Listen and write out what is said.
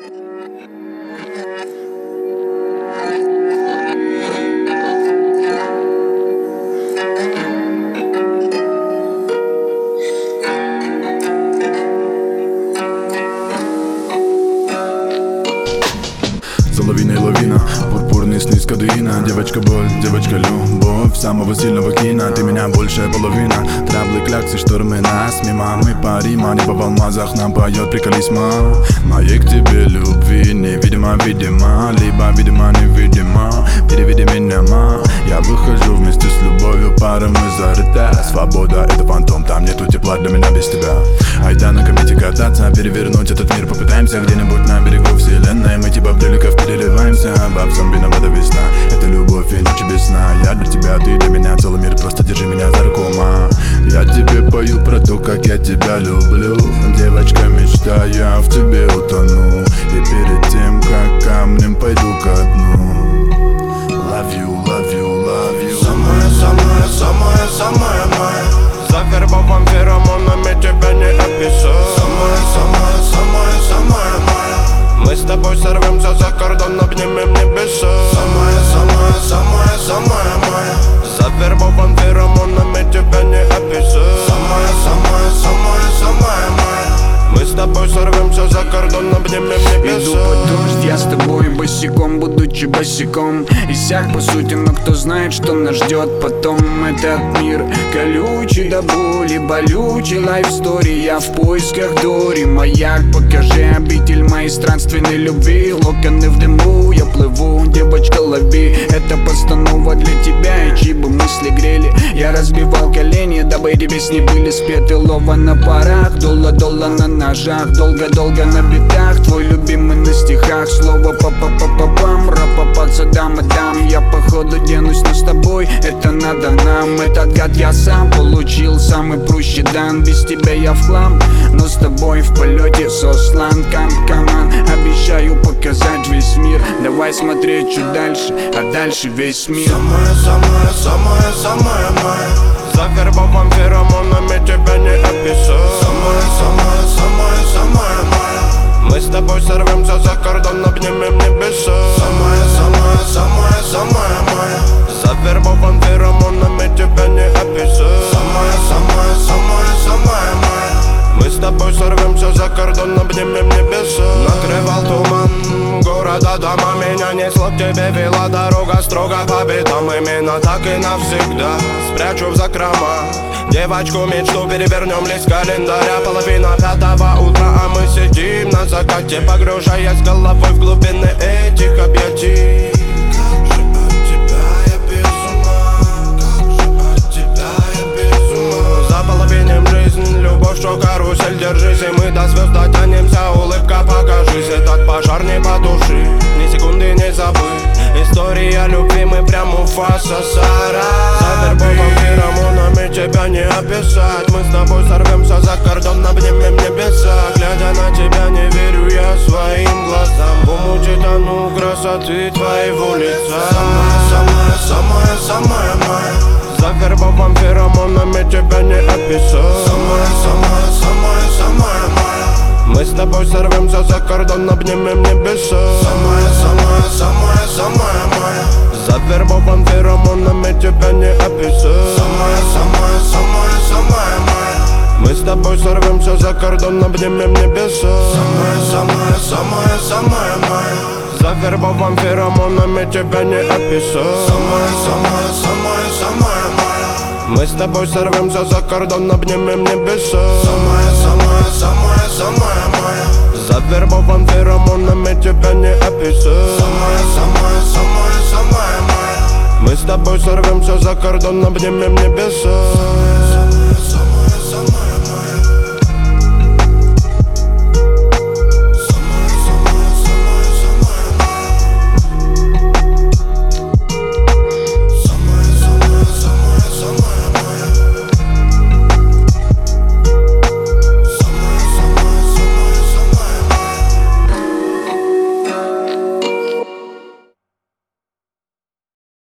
За лавиной лавина, пурпурный сны кадеина. Девочка боль, девочка любовь самого сильного кино. Ты меня большая половина. Траблы, кляксы, штормы нас мимо. Мы парим, а небо в алмазах нам поет приколисма. Моей к тебе любви невидимо, видимо. Либо видимо, невидимо. Переведи меня, ма. Я выхожу вместе с любовью, пара мы зарыта. Свобода — это фантом, там нету тепла для меня без тебя. Айда на комете кататься, перевернуть этот мир попытаемся. Где-нибудь на берегу вселенной мы типа бреликов переливаемся. Бабсам виновата весна, это любовь и ночи без сна. Я для тебя, ты для меня, целый мир, просто держи меня за руку, ма. Я тебе пою про то, как я тебя люблю. Девочка, мечта, я в тебе утону. И перед тем, как камнем пойду ко дну. Love you, love you, love you. Самая, самая, самая, самая моя. Завербован феромонами, тебя не описать. Самая, самая, самая, самая моя. Мы с тобой сорвемся за кордон, обнимем небеса. Самая, самая, самая, самая моя. Завербован феромонами, тебя не описать. Самая, самая, самая, самая моя. Мы с тобой сорвемся за кордон, обнимем небеса. Иду под дождь, я с тобой босиком, будучи босиком. Иссяк по сути, но кто знает, что нас ждет потом. Этот мир колючий до боли, болючий лайфстори. Я в поисках Дори, маяк, покажи обитель моей странственной любви. Локоны в дыму, я плыву, девочка, лови. Это постанова для тебя, и чьи бы мысли грели. Я разбивал колени, дабы эти песни были спеты. Лова на парах, долла на ножах. Долго-долго на битах, твой любимый на стихах. Слово па-па-па-па-пам, ра-па-па, дам. Я походу денусь, но с тобой это надо нам. Этот гад я сам получил, самый прущий дан. Без тебя я в хлам, но с тобой в полете сослан. Каман, обещаю показать весь мир. Давай смотреть чуть дальше, а дальше весь мир. Самая, самая, самая, самая моя. Завербован феромонами, тебя не описать. Самая, самая, самая, самая моя. Мы с тобой сорвемся за кордон, обнимем небеса. Самая, самая, самая, самая моя. Завербован феромонами, тебя не описать. Самая, самая, самая, самая моя. Мы с тобой сорвемся за кордон, обнимем небеса. Накрывал туман города, дома. Меня несло к тебе, вела дорога строго по битам. Именно так и навсегда спрячу в закрома девочку мечту, перевернем лист календаря. Половина пятого утра, а мы сидим на закате, погружаясь головой в глубины этих объятий. Как же от тебя я без ума, как же от тебя я без ума. Заполовиним жизнь, любовь, что карусель, держись, и мы до звезд дотянемся. Улыбка, покажись, этот пожар не потуши, ни секунды не забыть. История любви, мы прям у фаса сара. Завербован феромонами, тебя не описать. Мы с тобой сорвемся за кордон, обнимем небеса. Глядя на тебя, не верю я своим глазам. В омуте тону красоты твоего лица. Самая, самая, самая, самая моя. Завербован феромонами, тебя не описать. Самая, самая, самая, самая моя. Мы с тобой сорвемся за кордон, обнимем небеса. Самая, самая, самая, самая моя. Завербован феромонами, тебя не описать. Самая, самая, самая, самая моя. Мы с тобой сорвемся за кордон, обнимем небеса. Самая, самая, самая, самая моя. Завербован феромонами, тебя не описать. Самая, самая, самая, самая моя. Мы с тобой сорвемся за кордон, обнимем небеса. Самая, самая, самая, самая моя. Завербован феромонами, тебя не описать. Самая, самая, самая, самая моя. Мы с тобой сорвемся за кордон, обнимем небеса.